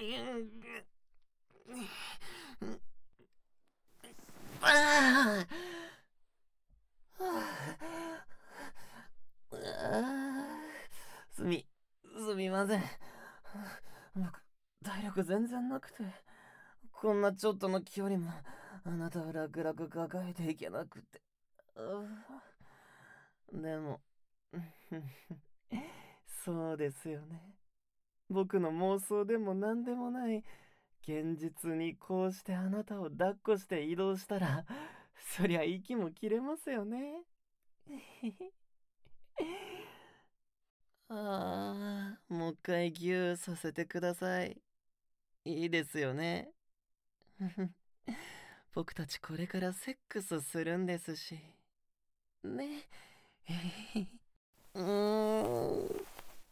ああすみません。僕、体力全然なくて、こんなちょっとの距離も、あなたを楽々抱えていけなくて。でも、そうですよね。僕の妄想でも何でもない、現実にこうしてあなたを抱っこして移動したら、そりゃ息も切れますよね。もう一回ギューさせてください。いいですよね。僕たちこれからセックスするんですし。ね。うーん。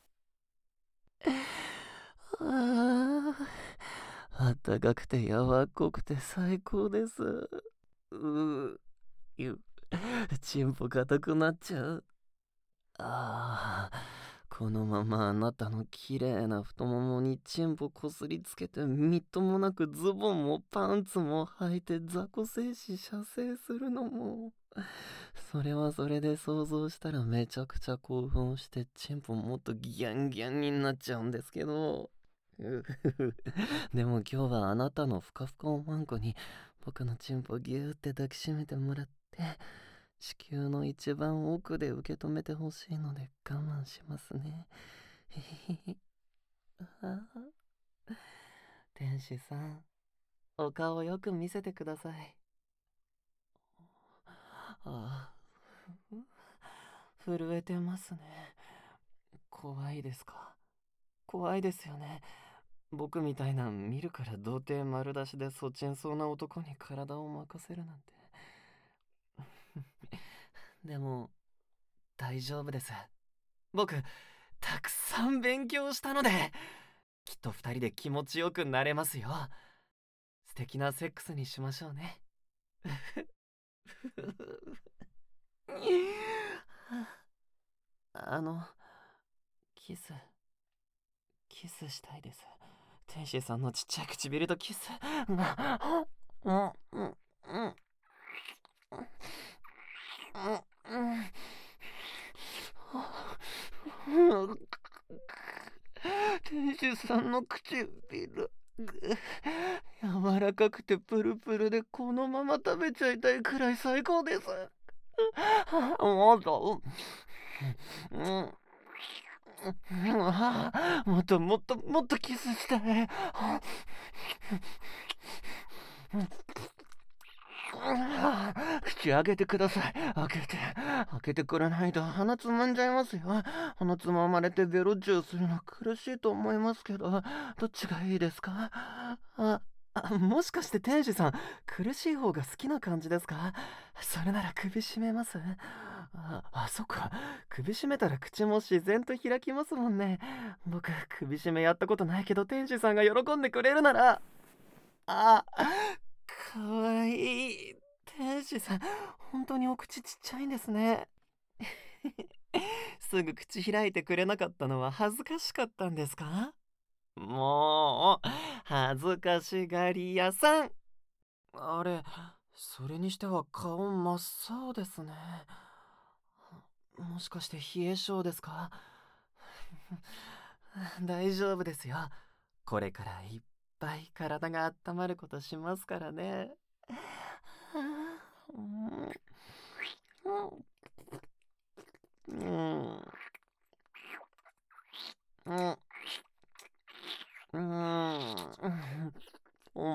ああったかくて柔らかくて最高です。うゆ、チンポ硬くなっちゃう。ああ、このままあなたの綺麗な太ももにチンポこすりつけてみっともなくズボンもパンツも履いて雑魚精子射精するのも、それはそれで想像したらめちゃくちゃ興奮してチンポもっとギャンギャンになっちゃうんですけど。でも今日はあなたのふかふかおまんこに僕のチンポギューって抱きしめてもらって、地球の一番奥で受け止めてほしいので我慢しますね。へへへ。天使さん、お顔よく見せてください。あ震えてますね。怖いですか？怖いですよね。僕みたいな見るから童貞丸出しでそちんそうな男に体を任せるなんて。でも、大丈夫です。僕、たくさん勉強したので、きっと二人で気持ちよくなれますよ。素敵なセックスにしましょうね。あの、キス、キスしたいです。天使さんのちっちゃい唇とキス。うん、うん、うん、うん、うん。天使さんの唇、柔らかくてプルプルでこのまま食べちゃいたいくらい最高です。もっと、うん、もっともっともっとキスしたい。口開けてください。開けてくれないと鼻つまんじゃいますよ。鼻つままれてベロチューするの苦しいと思いますけど、どっちがいいですか？もしかして天使さん、苦しい方が好きな感じですか？それなら首絞めます。そっか。首絞めたら口も自然と開きますもんね。僕、首絞めやったことないけど、天使さんが喜んでくれるなら、あ、かわいい。天使さん、本当にお口ちっちゃいんですね。すぐ口開いてくれなかったのは恥ずかしかったんですか？もう、恥ずかしがり屋さん。あれ、それにしては顔真っ青ですね。もしかして冷え性ですか？大丈夫ですよ。これからいっぱい体が温まることしますからね。うん。うん。うん。うん。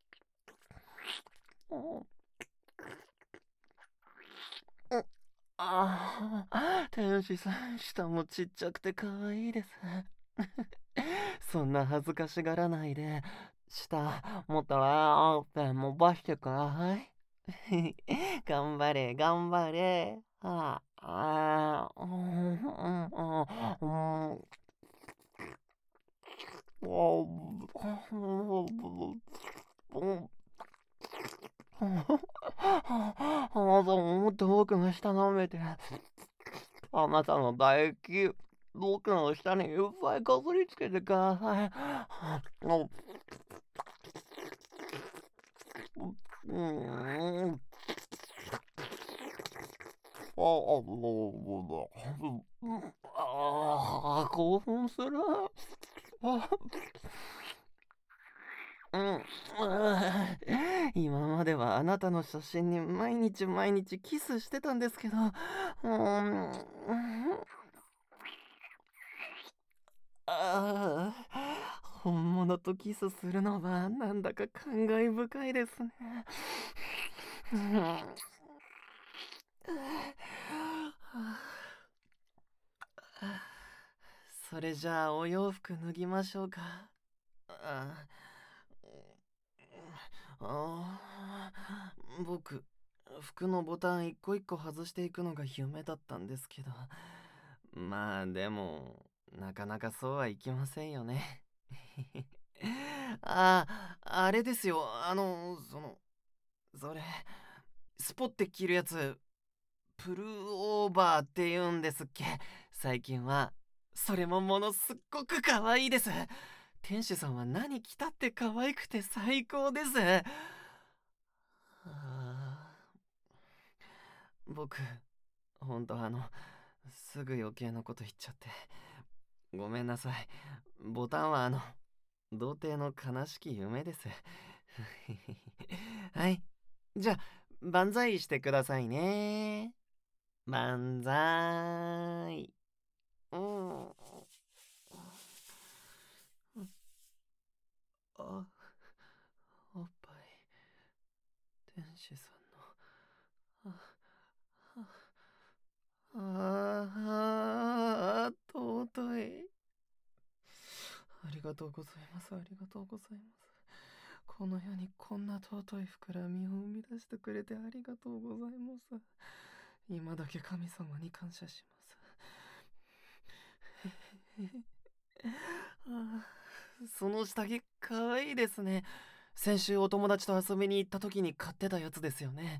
天使さん、舌もちっちゃくて可愛いです。そんな恥ずかしがらないで、舌、もっとペン伸ばしてください。頑張れ、頑張れ。うん、うん、うん、あなたももっと僕の舌舐めて。あなたの唾液、 僕の下にいっぱいかぶりつけてください。うん。興奮する。うん。今まではあなたの写真に毎日毎日キスしてたんですけど、本物とキスするのはなんだか感慨深いですね。うん。それじゃあお洋服脱ぎましょうか。あ僕、服のボタン一個一個外していくのが夢だったんですけど、まあでも、なかなかそうはいきませんよね。あれですよ。それ、スポって着るやつ、プルオーバーって言うんですっけ。最近は。それもものすっごく可愛いです。店主さんは何着たって可愛くて最高です。僕、ほんとすぐ余計なこと言っちゃって。ごめんなさい。ボタンは童貞の悲しき夢です。はい。じゃあ、万歳してくださいね。万歳。うん。あ、おっぱい、天使さんの。尊い。ありがとうございます。ありがとうございます。この世にこんな尊い膨らみを生み出してくれてありがとうございます。今だけ神様に感謝します。その下着かわいいですね。先週お友達と遊びに行った時に買ってたやつですよね。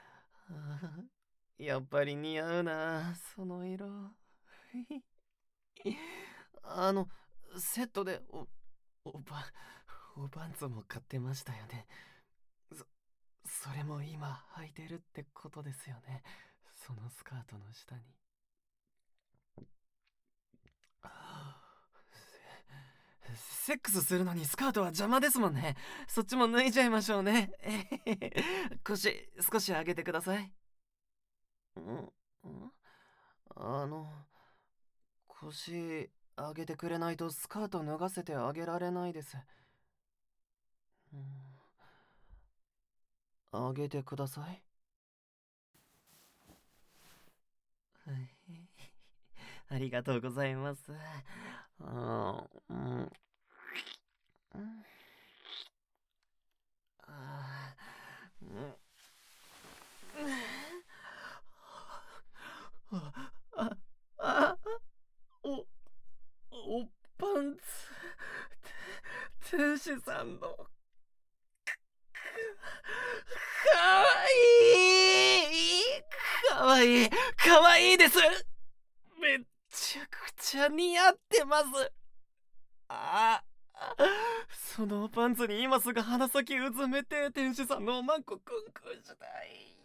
やっぱり似合うな、その色。あの、セットでおば、おパンツも買ってましたよね。そ、それも今履いてるってことですよね。そのスカートの下に。セックスするのにスカートは邪魔ですもんね。そっちも脱いじゃいましょうね。腰少し上げてください。んあの、腰上げてくれないとスカート脱がせてあげられないです。上げてください。ありがとうございます。あー、うん、あー、うん、あ、あ、お、おパンツ、天使さんの、かわいい、かわいい、かわいいです。めっちゃくちゃ似合ってます。ああ、そのパンツに今すぐ鼻先うずめて天使さんのおまんこくんくんしたい。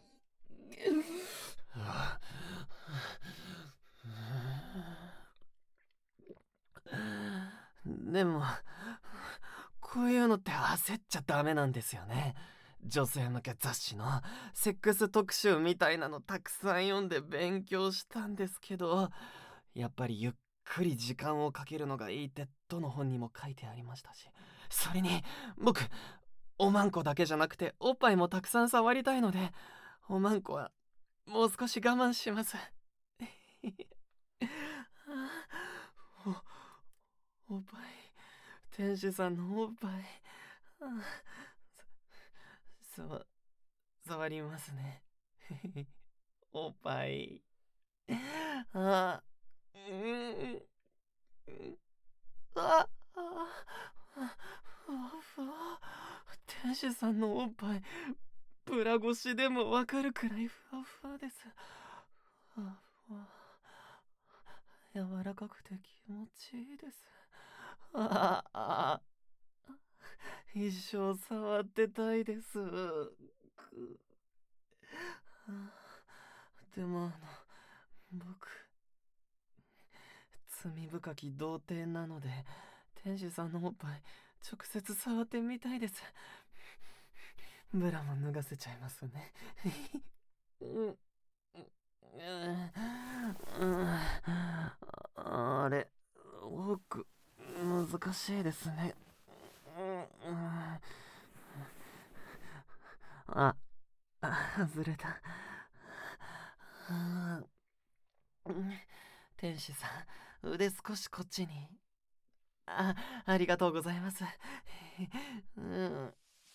でも、こういうのって焦っちゃダメなんですよね。女性向け雑誌のセックス特集みたいなのたくさん読んで勉強したんですけど、やっぱりゆっくり時間をかけるのがいいってどの本にも書いてありましたし、それに僕、おまんこだけじゃなくておっぱいもたくさん触りたいので、おまんこはもう少し我慢します。おっぱい、天使さんのおっぱい、さ触りますね。おっぱい。あ、うん、あ、ふわふわ。天使さんのおっぱい、ブラ越しでもわかるくらいふわふわです。ふわふわ。柔らかかくて気持ちいいです。ああ、一生触ってたいです。でも僕、罪深き童貞なので、天使さんのおっぱい、直接触ってみたいです。ブラも脱がせちゃいますね。うんあれ、僕、難しいですね。あ、外れた。天使さん、腕少しこっちに。あ、ありがとうございます。うん。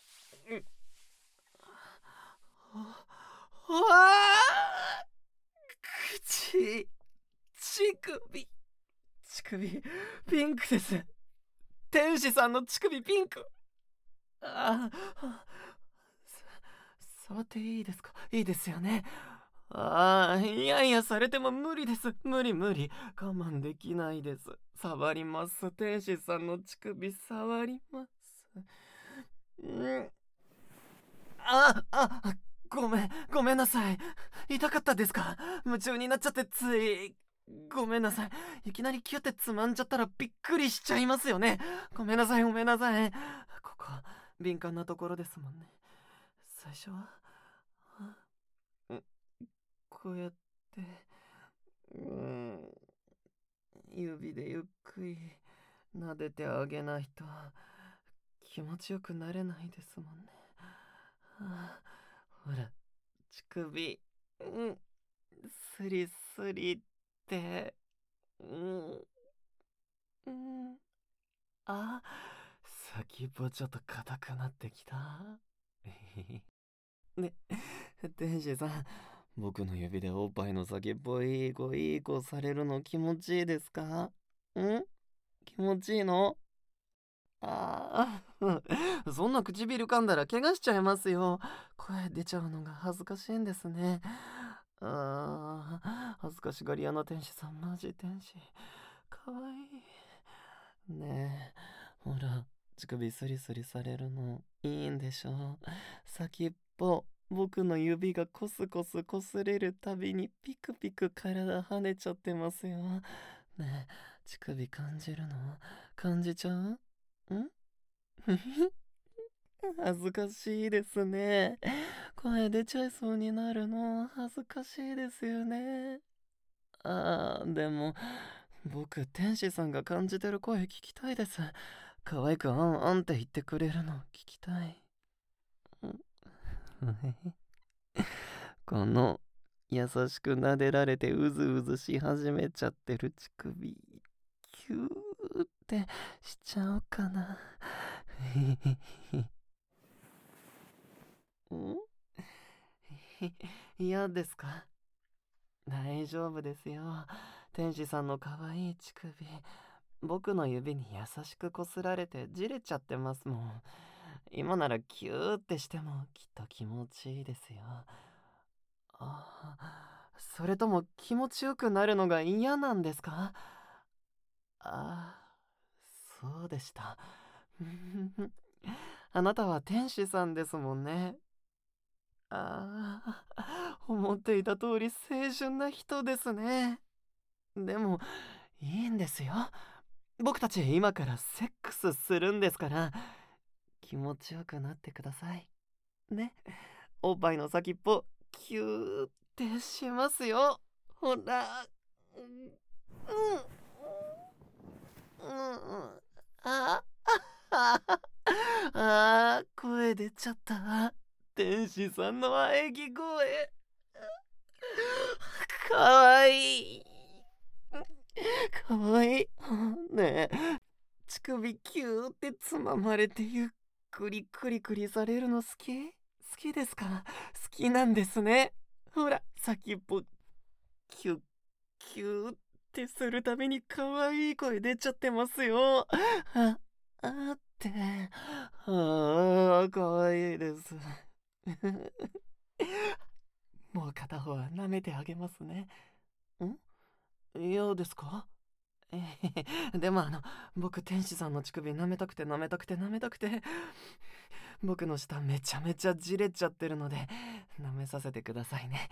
うわあ口、乳首、乳首、ピンクです。天使さんの乳首ピンク。ああ、触っていいですか？いいですよね。ああ、いやいやされても無理です。無理無理。我慢できないです。触ります。天使さんの乳首触ります。うん。ごめんなさい。痛かったですか？夢中になっちゃってつい。ごめんなさい。いきなりキュってつまんじゃったらびっくりしちゃいますよね。ごめんなさい、ごめんなさい。ここ、敏感なところですもんね。最初は、こうやって、うん、指でゆっくり撫でてあげないと気持ちよくなれないですもんね。ほら、乳首、スリスリって、うん、うん、あ、先っぽちょっと硬くなってきた。ね、天使さん、僕の指でおっぱいの先っぽいい子されるの気持ちいいですか？気持ちいいの？ああ、そんな唇噛んだら怪我しちゃいますよ。声出ちゃうのが恥ずかしいんですね。ああ、恥ずかしがり屋の天使さん、マジ天使。かわいい。ねえ、ほら、乳首スリスリされるのいいんでしょ？先っぽ、僕の指がコスコス擦れるたびにピクピク体跳ねちゃってますよ。ねえ、乳首感じるの？感じちゃう？恥ずかしいですね。声出ちゃいそうになるの恥ずかしいですよね。でも、僕、天使さんが感じてる声聞きたいです。可愛くあんって言ってくれるの聞きたい。この、優しく撫でられてうずうずし始めちゃってる乳首、キューってしちゃおうかな。ん嫌ですか？大丈夫ですよ。天使さんの可愛い乳首、僕の指に優しくこすられてじれちゃってますもん。今ならキューってしてもきっと気持ちいいですよ。それとも気持ちよくなるのが嫌なんですか？あそうでした。あなたは天使さんですもんね。思っていた通り清純な人ですね。でも、いいんですよ。僕たち今からセックスするんですから、気持ちよくなってください。ね。おっぱいの先っぽ、キューってしますよ。ほら。うん。うん。うん。ああ声出ちゃった。天使さんの喘ぎ声。かわいい。かわいい。ねえ、乳首キューってつままれてゆっくりクリクリされるの好きですか？好きなんですね。ほら、先っぽキュッキューってするたびに可愛い声出ちゃってますよ。って。可愛いです。もう片方は舐めてあげますね。嫌ですか？ でも僕天使さんの乳首舐めたくて舐めたくて舐めたくて、僕の舌めちゃめちゃじれちゃってるので舐めさせてくださいね。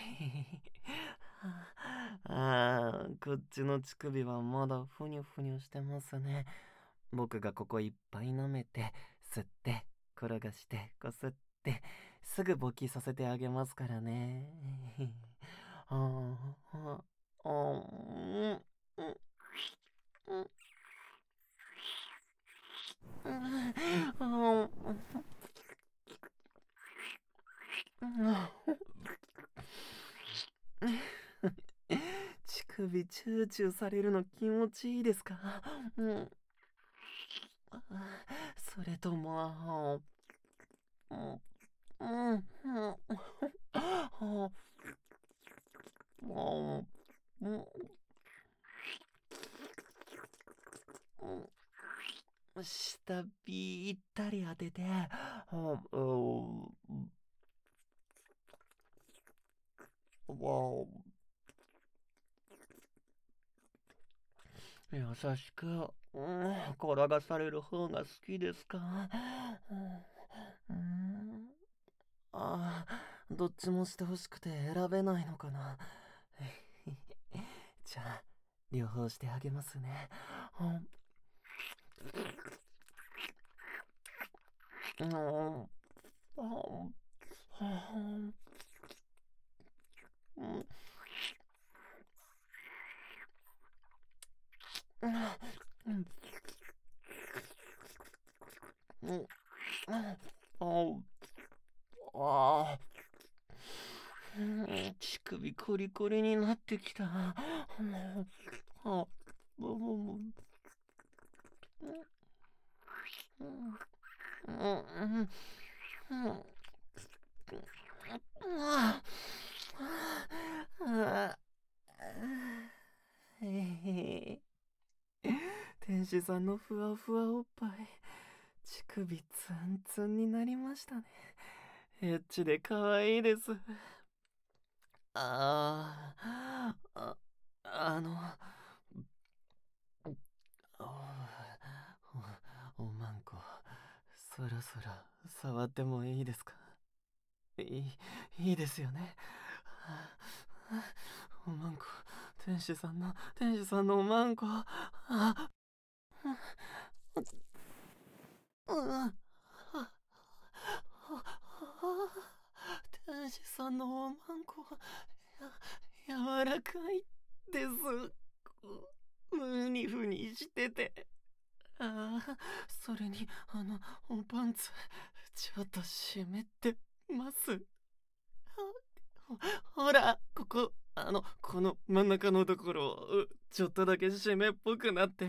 こっちの乳首はまだふにゅふにゅしてますね。僕がここいっぱい舐めて、吸って、転がして、こすって、すぐ勃起させてあげますからね。あーあーうんうんうん乳首チューチューされるの気持ちいいですか？うん、それとも、うんうんうん下ぴったり当てて、優しく、転がされる方が好きですか？うん、どっちもしてほしくて選べないのかな。じゃあ、両方してあげますね。乳首コリコリになってきた。天使さんのふわふわおっぱい、乳首ツンツンになりましたね。エッチで可愛いです。あーあ、あの、おまんこ、そろそろ触ってもいいですか？いいですよね。おまんこ、天使さんのおまんこ。天使さんのおまんこ、柔らかいです。ふにふにしてて。それに、おパンツ、ちょっと湿ってます。ほら、この真ん中のところ、ちょっとだけ湿っぽくなって、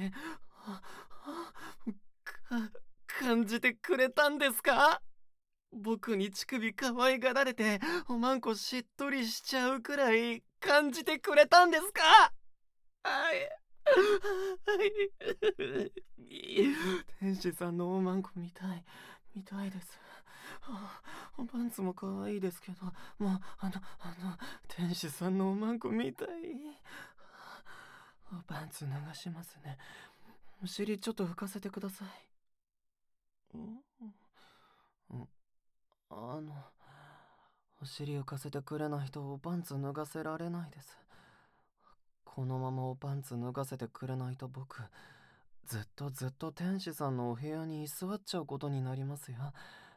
か感じてくれたんですか？僕に乳首可愛がられて、おまんこしっとりしちゃうくらい感じてくれたんですか？はい。はい。天使さんのおまんこ見たいです。パンツも可愛いですけど、もう、天使さんのおまんこ見たい。パンツ脱がしますね。お尻ちょっと拭かせてください。あの、お尻浮かせてくれないとおパンツ脱がせられないです。このままおパンツ脱がせてくれないと僕、ずっとずっと天使さんのお部屋に居座っちゃうことになりますよ。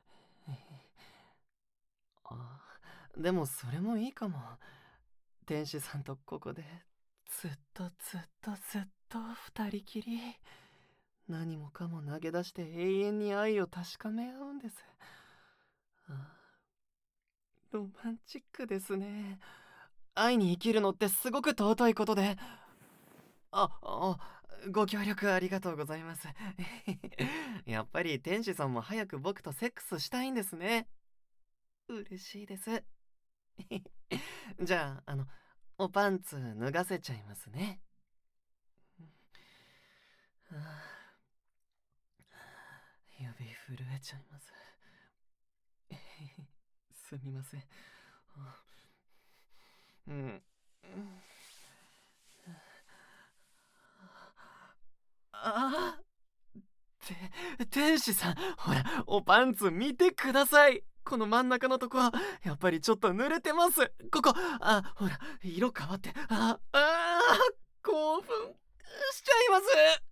でもそれもいいかも。天使さんとここで、ずっとずっとずっと二人きり。何もかも投げ出して永遠に愛を確かめ合うんです。ロマンチックですね。愛に生きるのってすごく尊いことで。あ、あ、ご協力ありがとうございます。やっぱり天使さんも早く僕とセックスしたいんですね。嬉しいです。じゃあ、おパンツ脱がせちゃいますね。指震えちゃいます。すみません。うん。 天使さん、ほら、おパンツ見てください。この真ん中のとこは、やっぱりちょっと濡れてます。ここ、ほら、色変わって、興奮しちゃいます。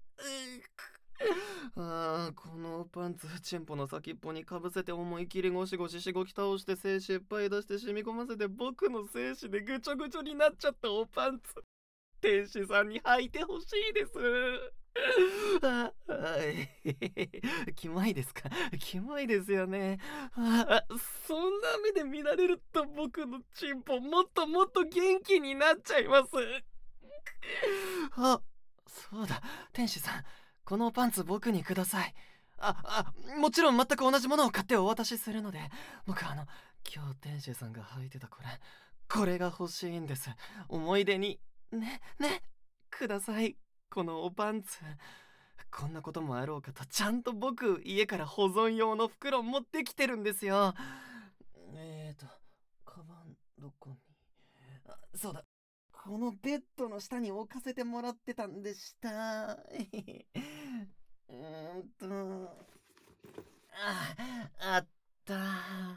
このパンツ、チンポの先っぽにかぶせて思い切りゴシゴシしごき倒して精子いっぱい出して染み込ませて僕の精子でぐちょぐちょになっちゃったおパンツ。天使さんに履いてほしいです。ああキモいですか？キモいですよね。そんな目で見られると僕のチンポもっともっと元気になっちゃいます。あ、そうだ、天使さん、このパンツ僕にください。もちろん全く同じものを買ってお渡しするので、僕今日天使さんが履いてたこれが欲しいんです。思い出に、ね、ください、このおパンツ。こんなこともあろうかと、ちゃんと僕、家から保存用の袋持ってきてるんですよ。カバン、どこに。そうだ。このベッドの下に置かせてもらってたんでした。あった。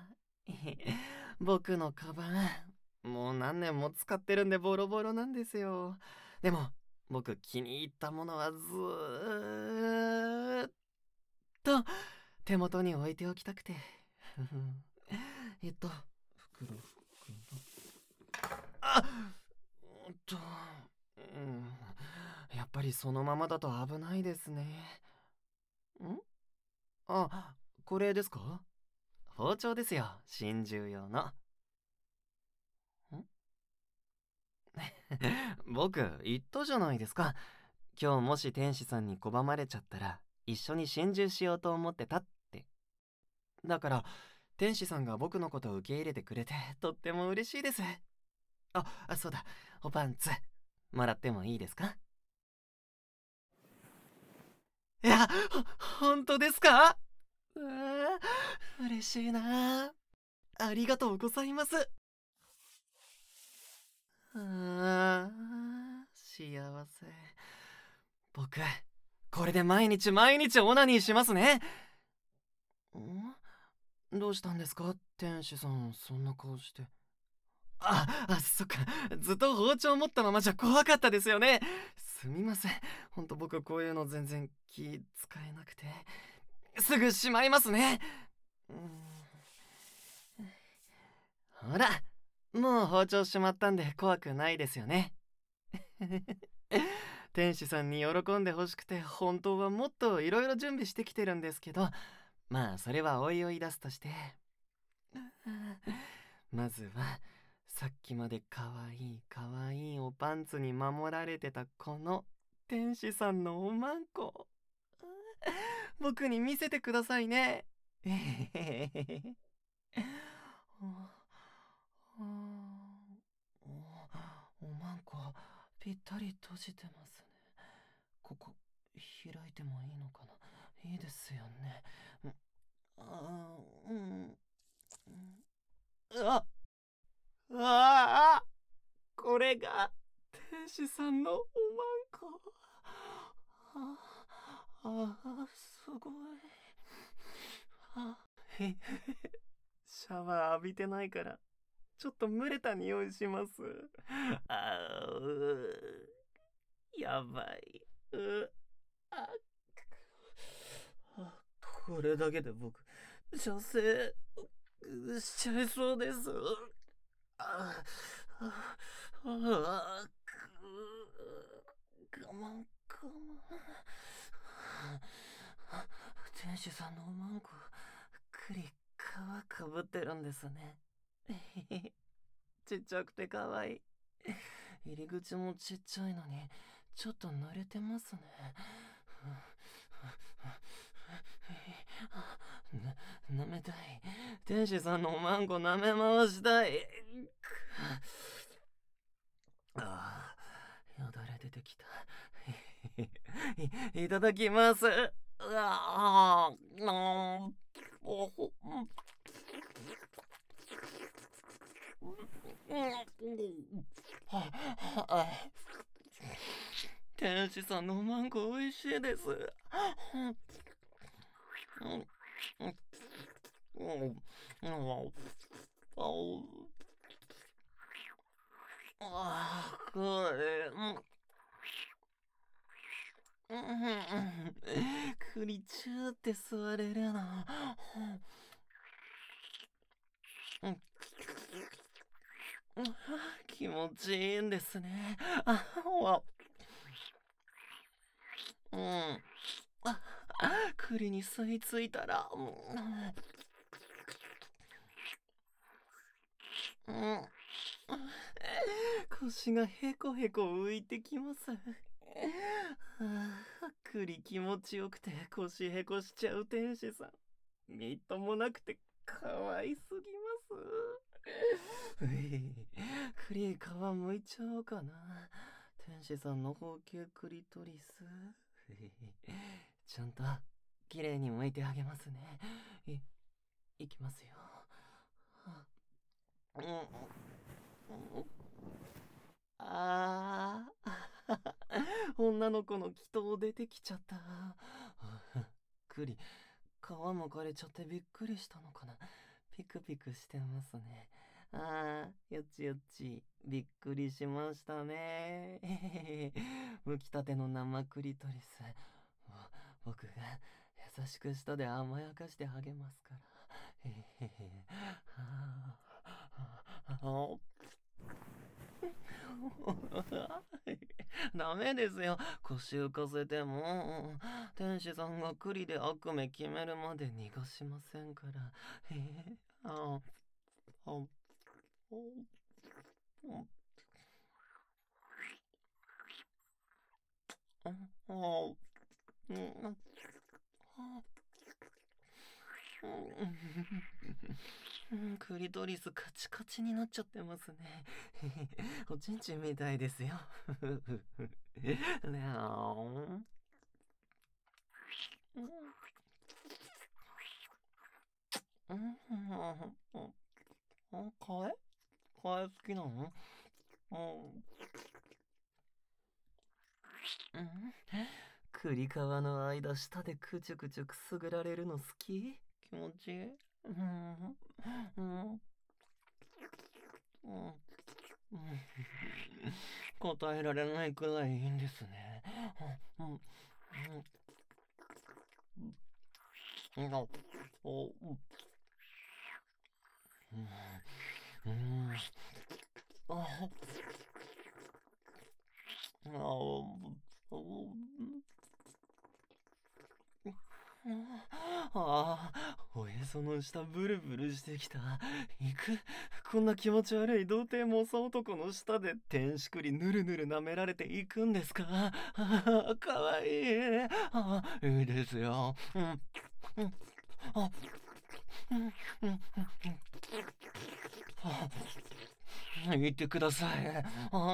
僕のカバン、もう何年も使ってるんでボロボロなんですよ。でも、僕気に入ったものはずーっと手元に置いておきたくて。袋。あっと、やっぱりそのままだと危ないですね。これですか？包丁ですよ、心中用の。僕、言ったじゃないですか。今日もし天使さんに拒まれちゃったら、一緒に心中しようと思ってたって。だから、天使さんが僕のことを受け入れてくれて、とっても嬉しいです。そうだ、おパンツ、もらってもいいですか？いや、本当ですか？嬉しいな。ありがとうございます。幸せ。僕、これで毎日オナニーしますね。どうしたんですか、天使さん、そんな顔して。そっか。ずっと包丁持ったままじゃ怖かったですよね。すみません。ほんと僕こういうの全然気使えなくて。すぐしまいますね。ほら、もう包丁しまったんで怖くないですよね。天使さんに喜んでほしくて本当はもっといろいろ準備してきてるんですけど、まあそれはおいおい出すとして、まずはさっきまでかわいいおパンツに守られてたこの天使さんのおまんこ、僕に見せてくださいね。おまんこぴったり閉じてますね。ここ開いてもいいのかな？いいですよね。あこれが天使さんのおまんこ。すごい。へシャワー浴びてないからちょっと蒸れた匂いします。やばい。あこれだけで僕女性しちゃいそうです。あああ我慢。店主さんのおまんこくり皮かぶってるんですね。ちっちゃくてかわいい。入り口もちっちゃいのにちょっと濡れてますね。舐めたい。天使さんのおまんこ舐め回したい。よだれ出てきた。いただきます。天使さんのおまんこ美味しいです。 これ、栗チューって座れるの。気持ちいいんですね。うん。栗に吸い付いたら、腰がへこへこ浮いてきます。栗気持ちよくて腰へこしちゃう天使さん。みっともなくてかわいすぎます。栗皮むいちゃおうかな。天使さんの高級クリトリス。ちゃんと綺麗に剥いてあげますね。いきますよ。あ女の子の祈祷出てきちゃった。栗、皮むかれちゃってびっくりしたのかな。ピクピクしてますね。よちよち、びっくりしましたね。剥きたての生クリトリス。僕が優しく舌で甘やかして励ますから。ダメですよ。腰浮かせても。天使さんが栗で悪夢決めるまで逃がしませんから。ああクリトリスカチカチになっちゃってますね。おちんちんみたいですよ。ねカエ好きなの？栗皮の間、舌でくちゅくちゅくすぐられるの好き？気持ちいい？答えられないくらいいいんですね。おへその下ブルブルしてきた。こんな気持ち悪い童貞猛者男の下で天使栗ぬるぬる舐められていくんですか？かわいい。いいですよ。言ってください。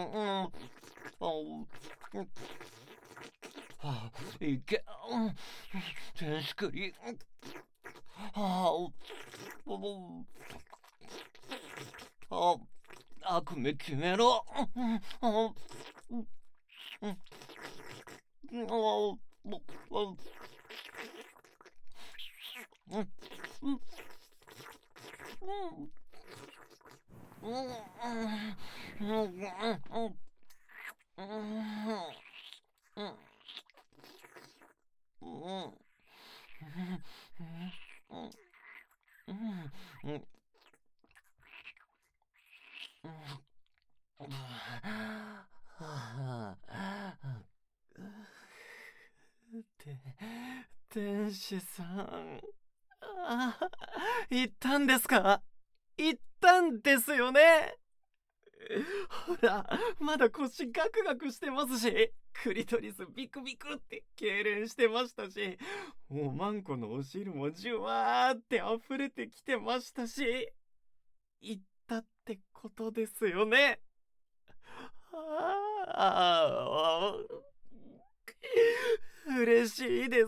いけ、天使栗。悪夢決めろ。天使さん、言ったんですか？言ったんですよね。ほら、まだ腰ガクガクしてますし、クリトリスビクビクって痙攣してましたし、おまんこのお汁もじゅわーって溢れてきてましたし、言ったってことですよね。嬉しいです。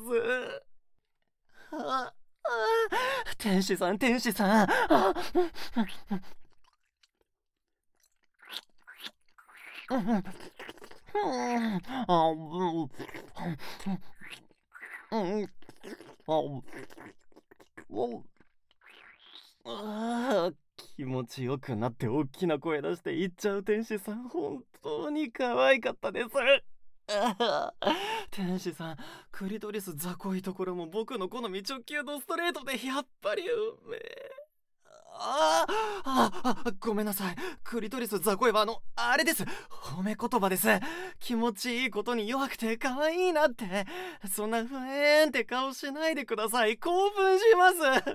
天使さん、天使さん。 気持ちよくなって大きな声出して言っちゃう天使さん、本当に可愛かったです。天使さん、クリトリス雑魚いところも僕の好み直球ドストレートでやっぱりうめえ。ごめんなさい。クリトリス雑魚いはあれです。褒め言葉です。気持ちいいことに弱くて可愛いなって。そんなふえーんって顔しないでください。興奮します。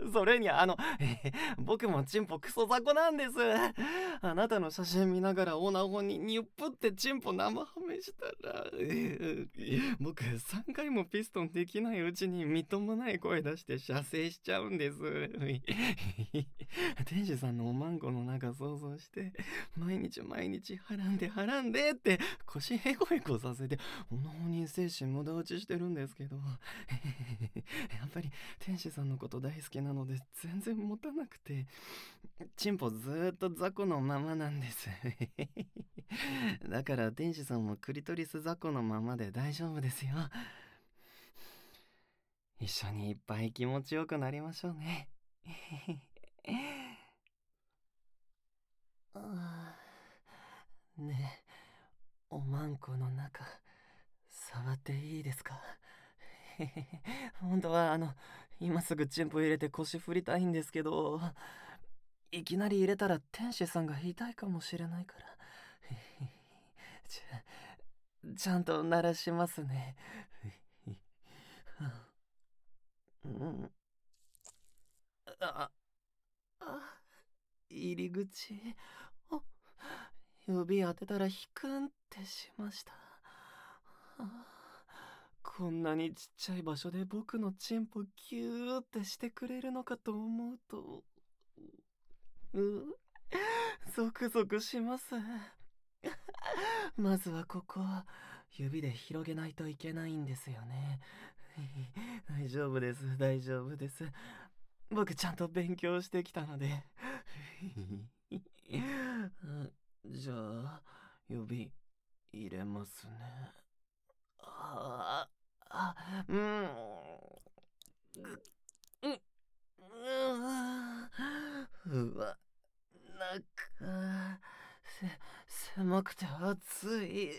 それに僕もチンポクソ雑魚なんです。あなたの写真見ながらオナホにニュップってチンポ生ハメしたら、僕3回もピストンできないうちにみっともない声出して射精しちゃうんです。天使さんのおまんこの中想像して、毎日毎日はらんでって腰へこへこさせてオナホに精神無駄打ちしてるんですけど、やっぱり天使さんのこと大好きなので全然持たなくて、チンポずーっと雑魚のままなんです。だから天使さんもクリトリス雑魚のままで大丈夫ですよ。一緒にいっぱい気持ちよくなりましょうね。ねえ、おまんこの中触っていいですか？本当は今すぐチンポ入れて腰振りたいんですけど、いきなり入れたら天使さんが痛いかもしれないから。ちちゃんと鳴らしますね。うん、あ、入り口。あ、指当てたらヒクンってしました。こんなにちっちゃい場所で僕のチンポギューってしてくれるのかと思うと、ゾクゾクします。まずはここ、指で広げないといけないんですよね。大丈夫です、大丈夫です。僕ちゃんと勉強してきたので。じゃあ、指入れますね。ああ、うん、うん、うわ、なんか、狭くて暑い。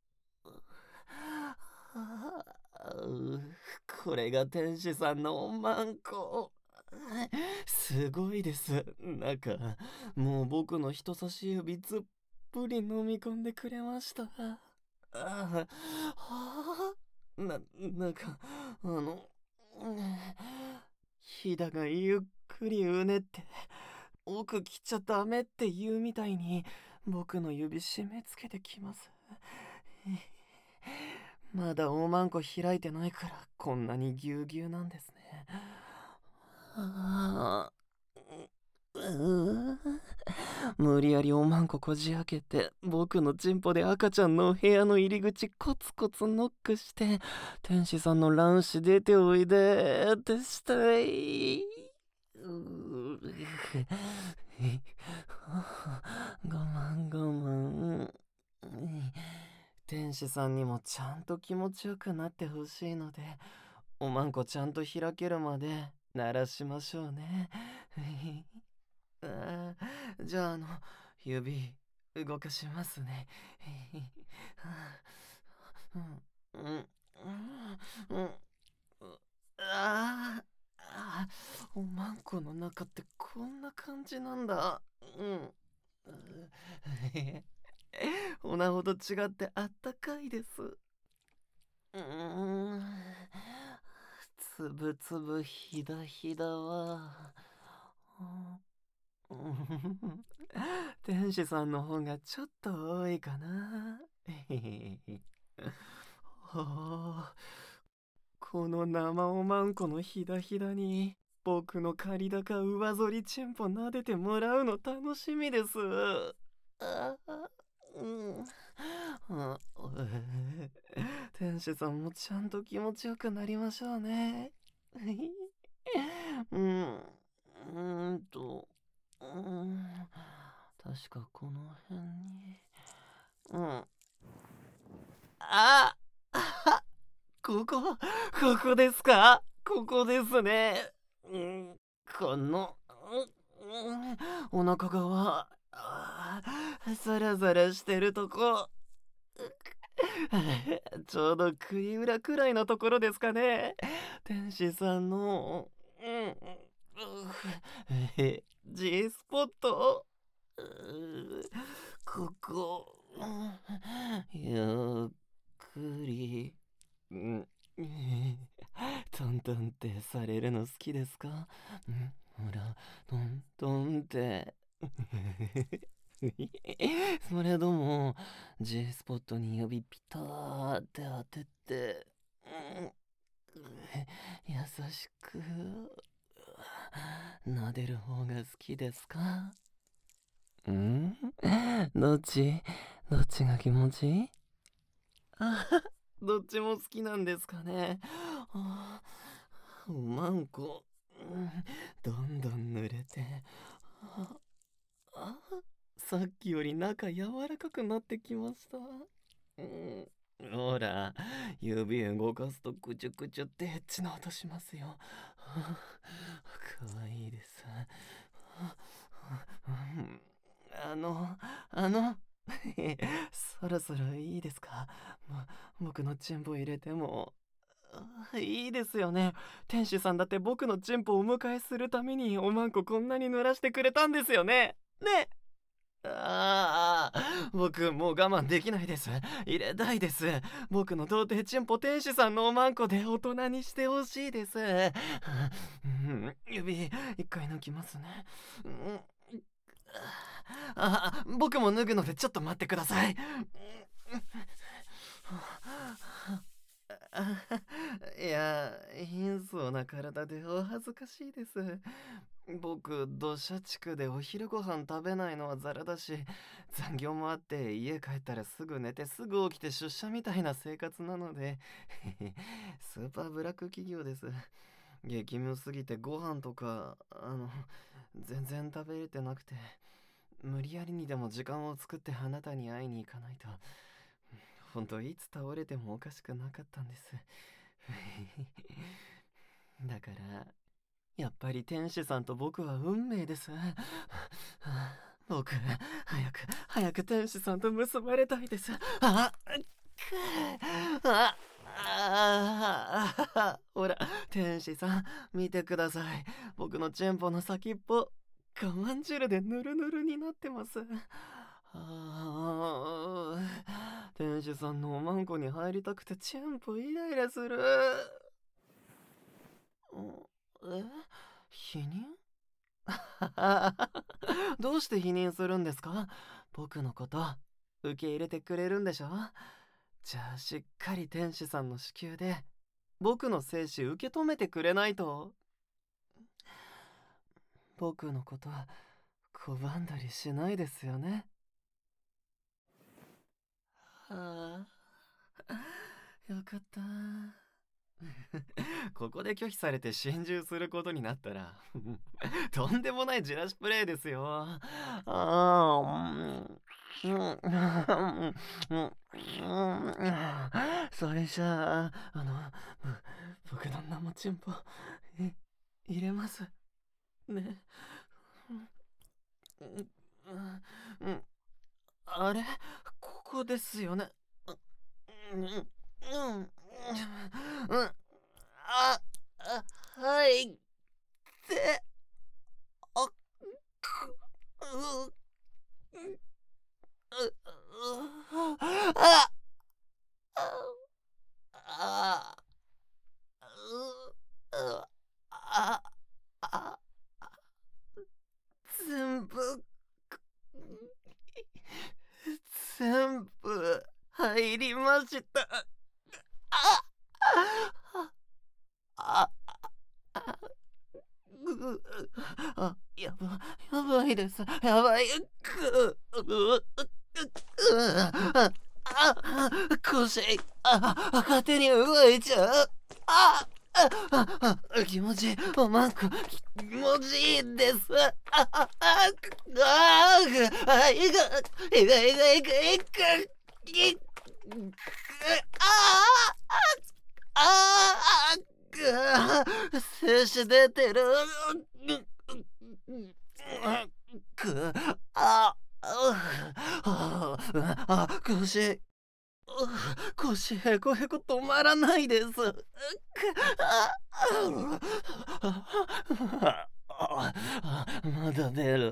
これが天使さんのおまんこ。すごいです。なんか、もう僕の人差し指ずっぷり飲み込んでくれました。ああ、なんか、ひだがゆっくりうねって、奥来ちゃダメって言うみたいに、僕の指締め付けてきます。まだおまんこ開いてないからこんなにぎゅうぎゅうなんですね。あ無理やりおまんここじ開けて僕のチンポで赤ちゃんの部屋の入り口コツコツノックして、天使さんの卵子出ておいでってしたい。我慢。天使さんにもちゃんと気持ちよくなってほしいので、おまんこちゃんと開けるまで鳴らしましょうね。じゃあ指動かしますね。うんうんうんああおまんこの中ってこんな感じなんだ。おなほと違ってあったかいです。うーんつぶつぶひだひだは天使さんの方がちょっと多いかな。はあ、この生おまんこのひだひだに僕の借り高上反りチンポ撫でてもらうの楽しみです。あうん、あ天使さんもちゃんと気持ちよくなりましょうね。うん、うん、確かこの辺に。ああここですか？ ここですね。この、お腹側、ザラザラしてるとこ。ちょうど食い裏くらいのところですかね。天使さんの、G スポット。ここ、ゆっくり、トントンってされるの好きですか？ほら、トントンって。それとも G スポットに指ピターって当てて、優しく撫でる方が好きですか？どっちが気持ちいい？どっちも好きなんですかね。おまんこ、どんどん濡れて、さっきより中柔らかくなってきました。ほら、指動かすとくちゅくちゅってエッチな音しますよ。かわいいです。あの、あの、そろそろいいですか？僕のチンポ入れても。いいですよね。天使さんだって僕のチンポをお迎えするためにおまんここんなに濡らしてくれたんですよね。ね。僕もう我慢できないです。入れたいです。僕の童貞チンポ天使さんのおまんこで大人にしてほしいです。指一回抜きますね。僕も脱ぐのでちょっと待ってください。いや、貧相な体でお恥ずかしいです。僕、土砂地区でお昼ご飯食べないのはザラだし、残業もあって家帰ったらすぐ寝てすぐ起きて出社みたいな生活なので、スーパーブラック企業です。激務すぎてご飯とか、全然食べれてなくて、無理やりにでも時間を作ってあなたに会いに行かないと。本当いつ倒れてもおかしくなかったんです。だからやっぱり天使さんと僕は運命です。僕早く天使さんと結ばれたいです。ほら天使さん見てください。僕のチンポの先っぽ我慢汁でヌルヌルになってます。天使さんのおまんこに入りたくてチンポイライラする。否認？どうして否認するんですか？僕のこと受け入れてくれるんでしょ？じゃあしっかり天使さんの子宮で僕の精子受け止めてくれないと。僕のこと拒んだりしないですよね。よかった。ここで拒否されて心中することになったらとんでもないじらしプレイですよ。それじゃあ僕の生チンポ入れますね。あれここですよね。はい。で、あ、く、う、あ、あ、あ、あ、全部、全部入りました。あ、あ、やばいです。やばい。腰、勝手に動いちゃう。気持ちいい。マンコ、気持ちいいです。いく。ああ精子出てる。く、あ、腰、腰へこへこ止まらないです。まだ出る。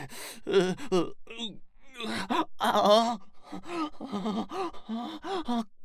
ああ。